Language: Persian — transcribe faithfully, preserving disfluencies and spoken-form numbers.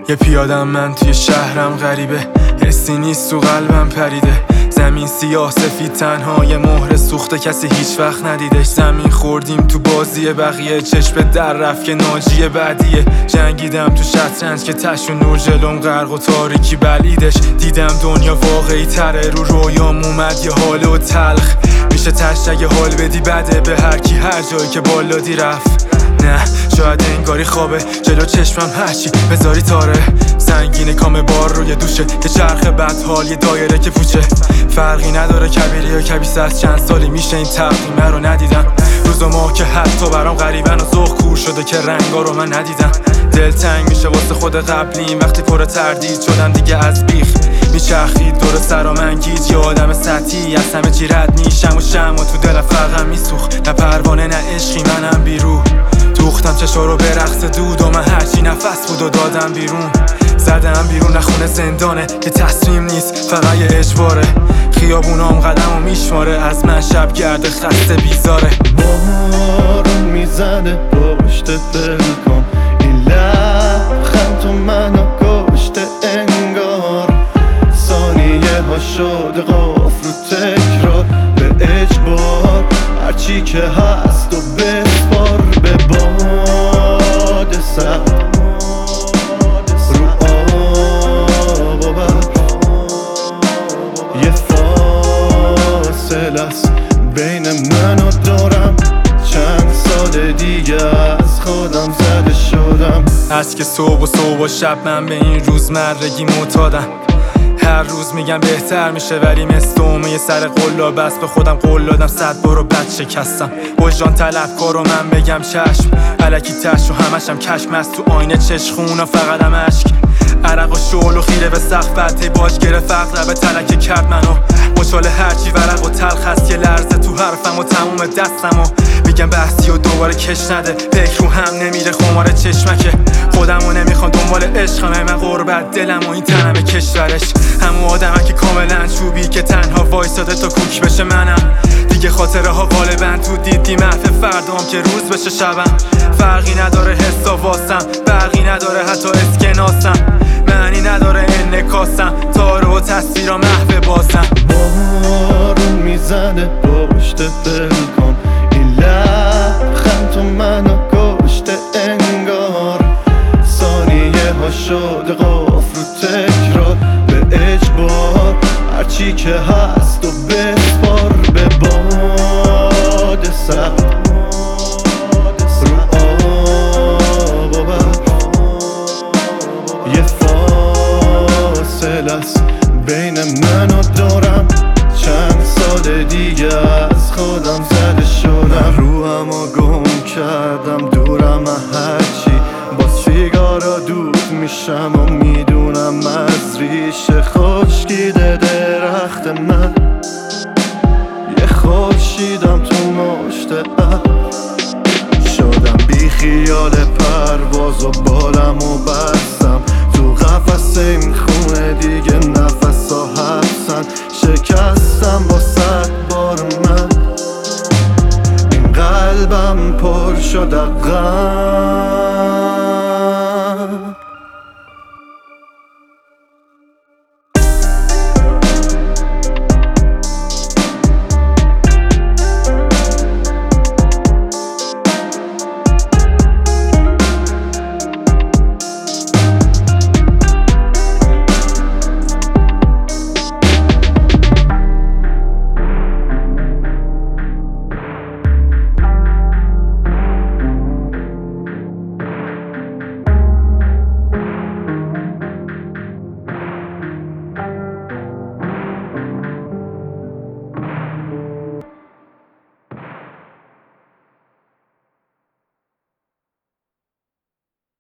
یه پیادم من توی شهرم غریبه، حسی نیست تو قلبم پریده. زمین سیاه سفید تنها یه مهر سوخته، کسی هیچ وقت ندیدش. زمین خوردیم تو بازی بقیه، چشم در رفت که ناجی بعدیه. جنگیدم تو شطرنج که تش و نور جلوم غرق و تاریکی بلیدش. دیدم دنیا واقعی تره، رو رویام اومد یه حال و تلخ. میشه تشت اگه حال بدی بده به هر کی هر جایی که بالادی رفت. نه شاید انگاری خوابه جلو چشمم، هرچی بذاری تاره. سنگین کام بار روی دوشه، یه چرخ بد حال یه دایره که پوچه. فرقی نداره کبیری یا کبیس، از چند سالی میشه این تقدیمه رو ندیدم. روز و ماه که حتی برام غریبن و ذوق کور شده که رنگا رو من ندیدم. دل تنگ میشه واسه خود قبلیم وقتی پر تردید شدم دیگه از بیخ. میچرخید دور سرام انگیز، یه آدم سطحی از همه چی رد میشم و شم و تو دل فرقم میسوخ. نه پروانه نه عشقی منم بیرو، دوختم چشا رو به رقص دود و من هرچی نفس بود و دادم بیرون. زدم بیرون نخونه زندانه که تصمیم نیست فقط یه اجباره. خیابونام قدم و میشماره، از من شب گرده خسته بیزاره. بارون میزنه پشت بلکن، این لبخند تو منو کشته انگار. ثانیه ها شده قفل رو تکرار، به اجبار هرچی که هست و بسپار به باد سرد. رو آب و برف یه فاصله است بین من و دورم. چند سال دیگه از خودم زده شدم. از که صبح و صبح و شب من به این روزمرگی معتادم. هر روز میگم بهتر میشه ولی مثل اومه یه سر قلا بس به خودم قول دادم. صد برو بد شکستم، وجدان طلبکار و من بگم چشم. الکی تش و همشم کشم از تو آینه چشخونا فقطم عشق. عرق و شعل و خیره به سقف بده باش گره فقر به تلک کرد منو. مشال هرچی ورق و تلخ هست یه لرزه تو حرفم و تموم دستم و میگم بحثی و دوباره کش نده. فکر رو هم نمیره خمار چشمکه، خودمو نمیخوام دنبال عشقم. من غربت دلم و این تنم کشورش. همون آدم که کاملا چوبی که تنها وایساده تا کوک بشه منم. دیگه خاطره ها غالبا تو دیدی محو فردام که روز بشه شبم. فرقی نداره حسا واسم، فرقی نداره حتی اسکناسم. معنی نداره انکاسم، تارو و تصویرا محو باسم. بارون میزنه پشت بلکن، این لبخند تو منو کشته انگار. ثانیه ها شده قفل رو تکرار، به اجبار هرچی که هست و بسپار به باد سرد. رو آب و برف یه فاصله است بین من و دورم. چند سال دیگه از خودم زده شدم. روحم و گم کردم دورم هرچی، با سیگارا دود میشم و میدونم از ریشه خشکیده درخت من. یه خورشیدم تو مشت ابر، شدم بی خیال پرواز